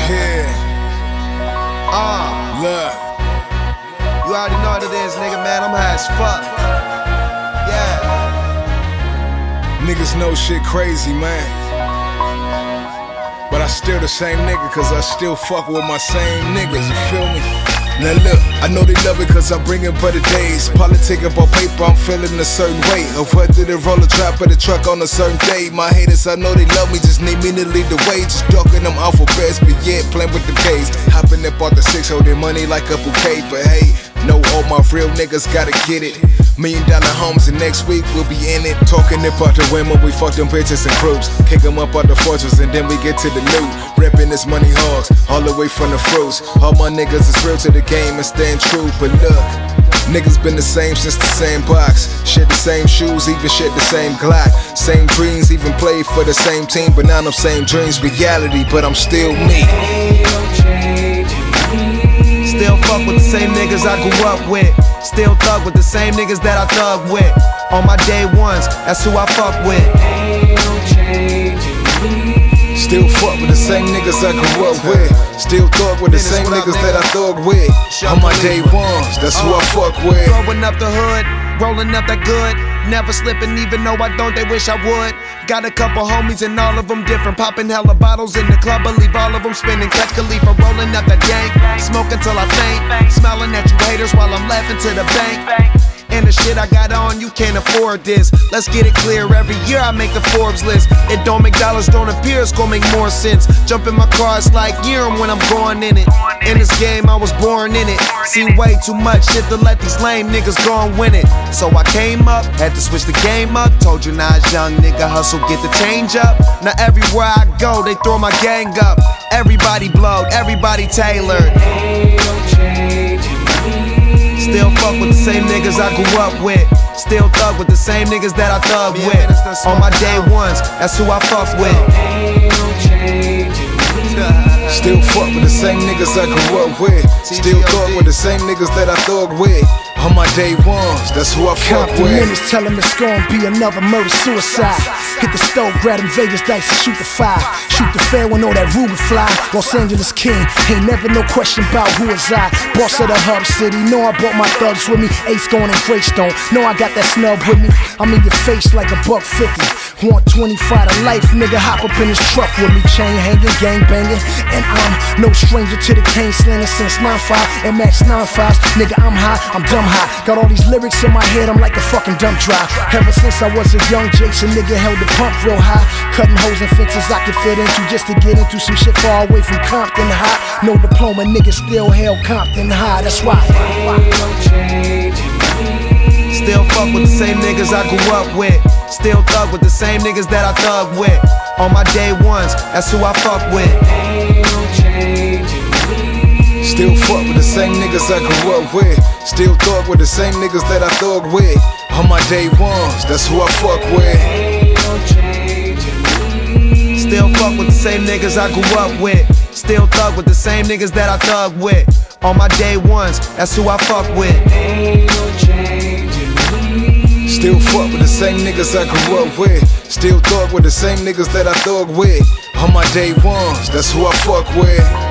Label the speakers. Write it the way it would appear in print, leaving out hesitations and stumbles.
Speaker 1: Yeah. Look.
Speaker 2: You already know what it is, nigga, man. I'm high as fuck. Yeah.
Speaker 1: Niggas know shit crazy, man. But I still the same nigga, cause I still fuck with my same niggas, you feel me? Now look, I know they love it cause I'm bringing better days. Politic about paper, I'm feeling a certain way. Of whether they roll a trap or the truck on a certain day. My haters, I know they love me, just need me to lead the way. Just ducking them alphabets, but yet playing with the K's. Hopping up off the 6, holding money like a bouquet. But hey, know all my real niggas gotta get it. $1 million homes and next week we'll be in it. Talking about the women, we fuck them bitches in groups. Kick them up out the fortress and then we get to the loot. Reppin' this money hogs, all the way from the fruits. All my niggas is real to the game and staying true. But look, niggas been the same since the same box. Shit the same shoes, even shit the same Glock. Same dreams, even played for the same team. But now them same dreams reality, but I'm still me.
Speaker 2: Still fuck with the same niggas I grew up with. Still thug with the same niggas that I thug with. On my day ones, that's who I fuck with.
Speaker 1: Still fuck with the same niggas I grew up with. Still thug with the same niggas that I thug with. On my day ones, that's who I fuck with.
Speaker 2: Growing up the hood, rolling up that good. Never slipping even though I don't, they wish I would. Got a couple homies and all of them different. Popping hella bottles in the club, believe all of them spinning. Catch Khalifa rolling up that dank. Smoking till I faint. Smiling at you haters while I'm laughing to the bank. And the shit I got on, you can't afford this. Let's get it clear, every year I make the Forbes list. It don't make dollars, don't appear, it's gonna make more sense. Jump in my car, it's like yearn when I'm going in it. In this game, I was born in it. See way too much shit to let these lame niggas go and win it. So I came up, had to switch the game up. Told you now as young nigga, hustle, get the change up. Now everywhere I go, they throw my gang up. Everybody blowed, everybody tailored. Still fuck with the same niggas I grew up with. Still thug with the same niggas that I thug with. On my day ones, that's who I fuck with.
Speaker 1: Still fuck with the same niggas I grew up with. Still thug with the same niggas that I thug with. On my day ones, that's who I fuck with.
Speaker 3: Minutes tell him it's gonna be another murder-suicide. Hit the stove, grab them Vegas dice and shoot the 5. Shoot the fair one, all that Ruben fly. Los Angeles king, ain't never no question about who is I. Boss of the hub city, know I brought my thugs with me. Ace going and Greystone, know I got that snub with me. I'm in your face like a $150. Want 25 to life, nigga, hop up in this truck with me. Chain hanging, gang banging, and I'm no stranger to the cane slinging since 9-5 and Max 9-5s. Nigga, I'm high, I'm dumb high. Got all these lyrics in my head, I'm like a fucking dump drive. Ever since I was a young Jason, nigga held the pump real high. Cutting holes and fences I can fit into just to get into some shit far away from Compton High. No diploma, nigga still held Compton High, that's why.
Speaker 2: Still fuck with the same niggas I grew up with. Still thug with the same niggas that I thug with. On my day ones, that's who I fuck with.
Speaker 1: Still fuck with the same niggas I grew up with. Still thug with the same niggas that I thug with. On my day ones, that's who I fuck with.
Speaker 2: Still fuck with the same niggas I grew up with. Still thug with the same niggas that I thug with. On my day ones, that's who I fuck with.
Speaker 1: Still fuck with the same niggas I grew up with. Still thug with the same niggas that I thug with. On my day ones, that's who I fuck with.